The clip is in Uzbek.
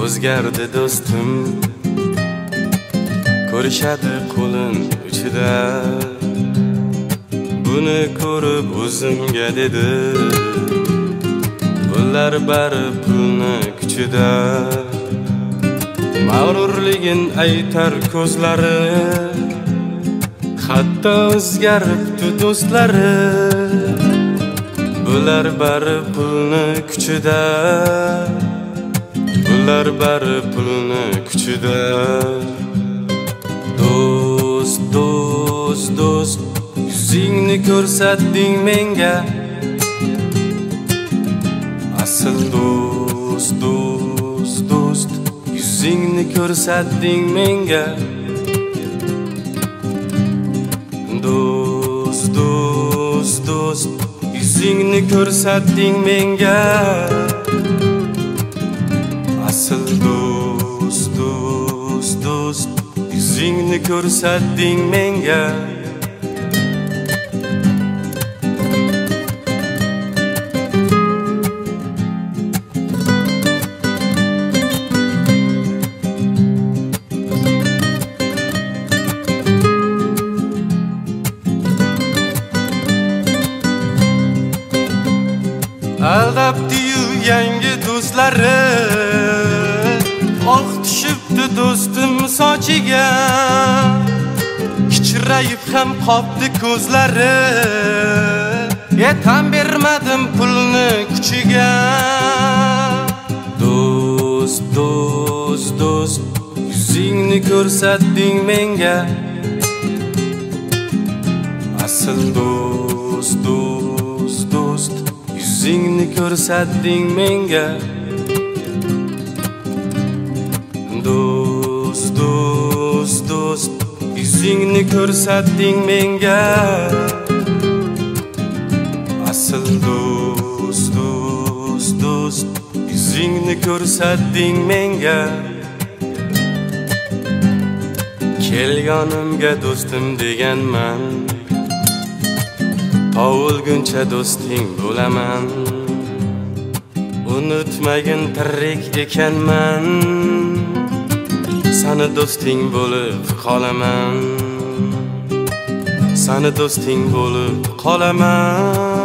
o'zgardi do'stim, ko'rishadi qo'lim uchida. Buni ko'rib o'zimga dedi, bular bari pulni kuchida. Mag'rurligin aytar ko'zlari, hatto o'zgaribdi do'stlari. Bular bari pulni kuchida, bular bari pulni kuchida. Do'st, do'st, do'st, yuzingni ko'rsatding menga. Asl do'st, do'st, do'st, yuzingni ko'rsatding menga. Do'st, do'st, do'st, yuzingni ko'rsatding menga. Asl do'st, do'st, do'st, yuzingni ko'rsatding menga. Aldabdi-yu yangi do'stlari, oq tushibdi do'stim sochiga. Kichrayib ham qopdi ko'zlari, tan bermadim pulni kuchiga. Do'st, do'st, do'st, yuzingni ko'rsatding menga. Asl do'st, do'st, do'st, yuzingni ko'rsatding menga. Do'st, do'st, do'st, yuzingni ko'rsatding menga. Asl do'st, do'st, do'st, yuzingni ko'rsatding menga. Kelganimga do'stim deganman, o'lguncha do'sting bo'laman. Unutmagin tirik ekanman, sani do'sting bo'lib qolaman. Sani do'sting bo'lib qolaman.